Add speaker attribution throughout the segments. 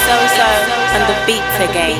Speaker 1: So and the beats again.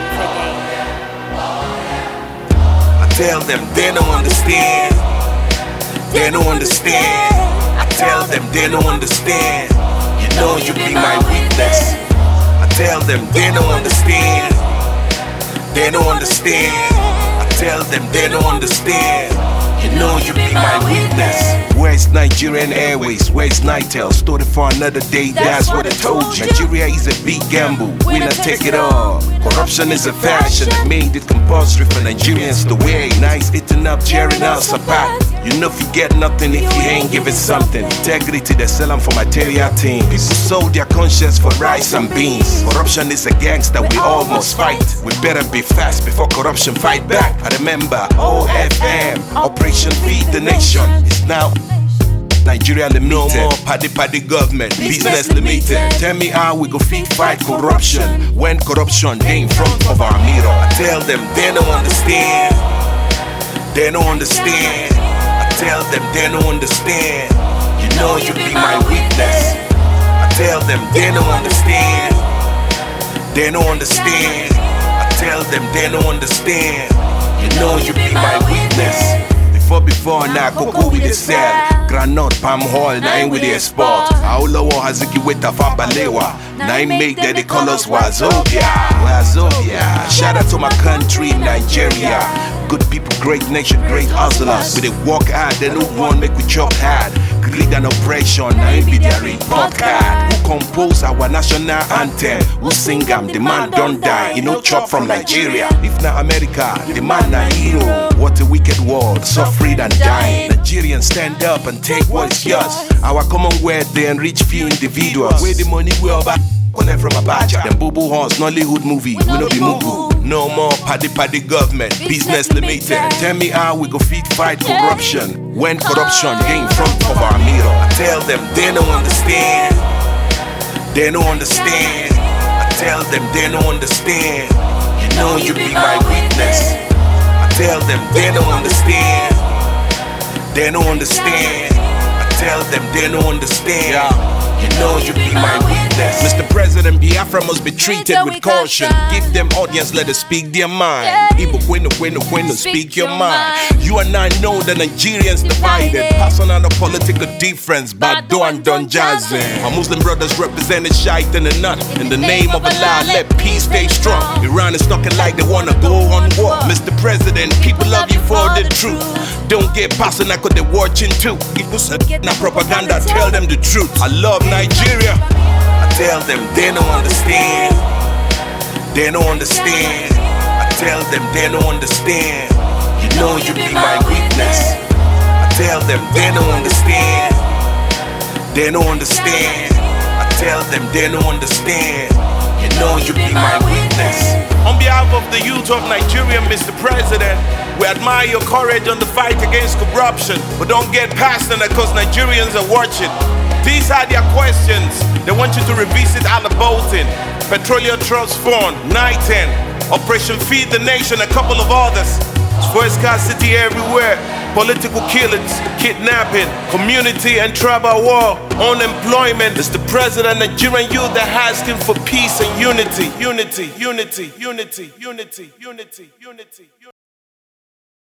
Speaker 2: I tell them they don't understand. They don't understand. I tell them they don't understand. You know you be my weakness. I tell them they don't understand. They don't understand. I tell them they don't understand. You know you be my weakness. Where's Nigerian Airways? Where's Nitel? Stored it for another day, that's what I told you. Nigeria is a big gamble, winner take it all. Corruption is a fashion, I made it compulsory for Nigerians to wear. Nice eating up, cheering us apart. You know if you get nothing if you ain't giving something. Integrity, they sell them for material team. People sold their conscience for rice and beans. Corruption is a gangster, we all must fight. We better be fast before corruption fight back. I remember OFM, Operation Feed the Nation. It's now Nigeria Limited. No more paddy government, business limited. Tell me how we go fight corruption when corruption ain't in front of our mirror. I tell them they don't understand. They don't understand. I tell them they don't understand. You know you be my weakness. I tell them they don't understand. They don't understand. I tell them they don't understand. You know you be my weakness. Before now, cocoa with the sell. Granite, palm oil, nine with the export. Aulawo Haziki with the Fabalewa. Nine make that they call us Wazobia. Shout out to my country, Nigeria. Good people, great nation, great hustlers. We they work hard, they don't want make we chop hard. Greed and oppression, nine be their report card. Who compose our national anthem? Who sing them? The man don't die. You know, chop from Nigeria. If not America, the man na hero. What a wicked world, suffering and dying. Nigerians stand up and take what is yours. Our commonwealth, they enrich few individuals. Where the money we about connect from Abacha. Them boo-boo horns, Nollywood movie, we no be mugu. No more paddy government, business limited. Tell me how we go fight corruption when corruption ain't in front of our mirror. I tell them they don't understand. They don't understand. I tell them they don't understand. You know you be my weakness. I tell them they don't understand. They don't understand. I tell them they don't understand. You know you be my weakness. Mr. President, Biafra must be treated with caution. Give them audience, let us speak their mind. Ibo kwenu, speak your mind. You and I know that Nigerians divided. Passing on a political difference, but don't jazzing. My Muslim brothers represented shite and a nut. In the name of Allah, let peace stay strong. Iran is talking like they wanna go on war. Mr. President, people love you for the truth. Don't get passing like they're watching too. People say not propaganda, tell them the truth. I love Nigeria. I tell them they don't understand. They don't understand. I tell them they don't understand. You know you be my weakness. I tell them they don't understand. They don't understand. I tell them they don't understand. You know you be my weakness. On behalf of the youth of Nigeria, Mr. President, we admire your courage on the fight against corruption. But don't get past it because Nigerians are watching. These are their questions. They want you to revisit Alabolton, Petroleum Trust Fund, NITEN, Operation Feed the Nation, a couple of others. Fuel scarcity everywhere, political killings, kidnapping, community and tribal war, unemployment. Mr. President, Nigerian youth, they're asking for peace and unity. Unity.